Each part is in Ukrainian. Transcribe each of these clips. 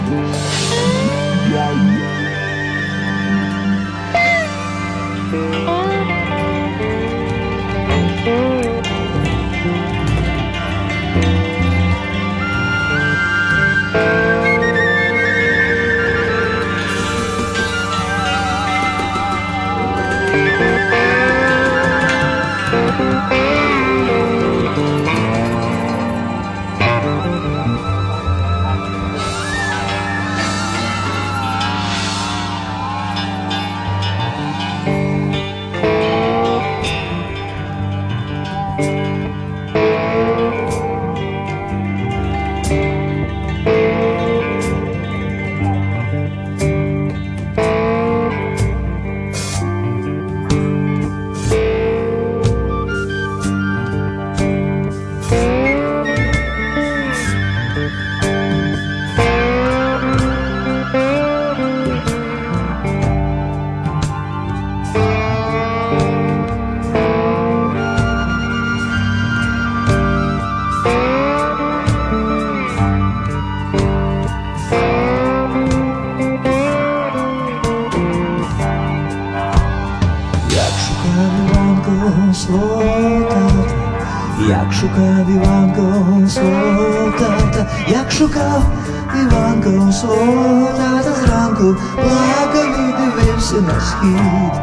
Як шукав Іванко свого тата, як шукав Іванко свого тата, зранку плакав і дивився на схід.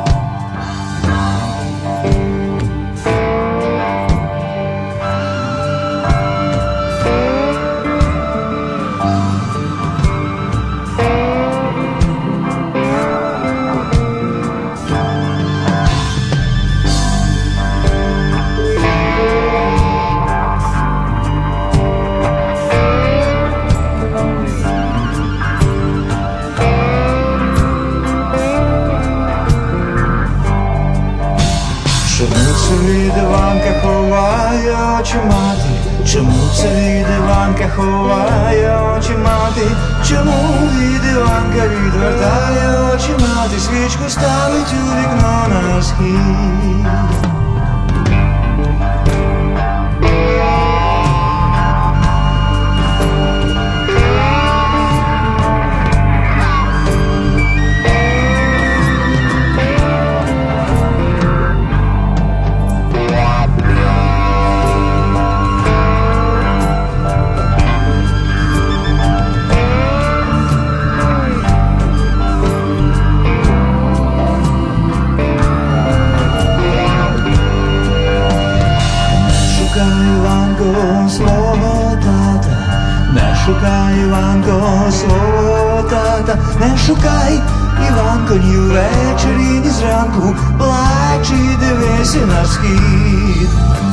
Від Іванка ховає очі мати? Чому це від Іванка ховає очі мати? Чому від Іванка відвертає очі мати? Свічку ставить у вікно на схід. Не шукай Іванко свого тата, не шукай Іванко ні ввечері, ні зранку, плач і дивися на схід.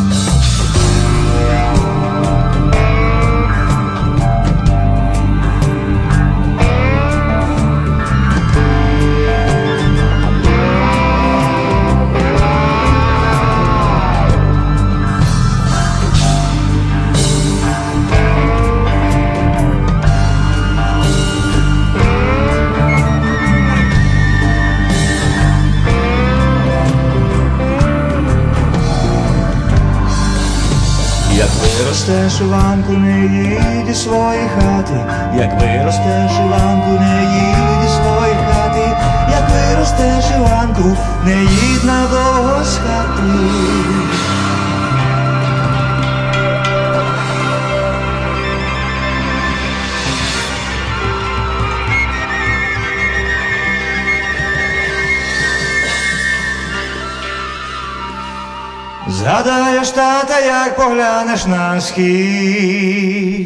Як виростеш, Іванку, не їдь із своєї хати, як виростеш, Іванку, не їдь із своєї хати, як виростеш, Іванку, не їдь надовго з хати. Згадаєш тата, як поглянеш на схід.